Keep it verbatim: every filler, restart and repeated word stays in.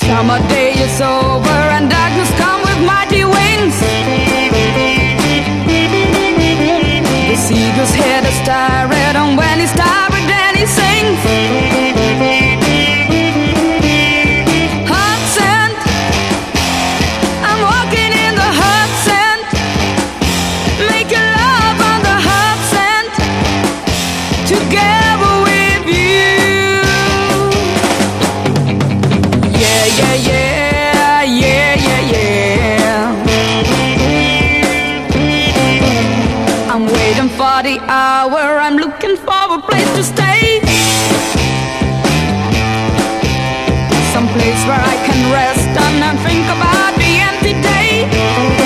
Summer day is over and darkness come with mighty wings. The seagull's head is tired, and when he's tired then he sings. Hot sand, I'm walking in the hot sand, making love on the hot sand, together with you. Yeah, yeah, yeah, yeah, yeah, yeah. I'm waiting for the hour, I'm looking for a place to stay, some place where I can rest and think about the empty day.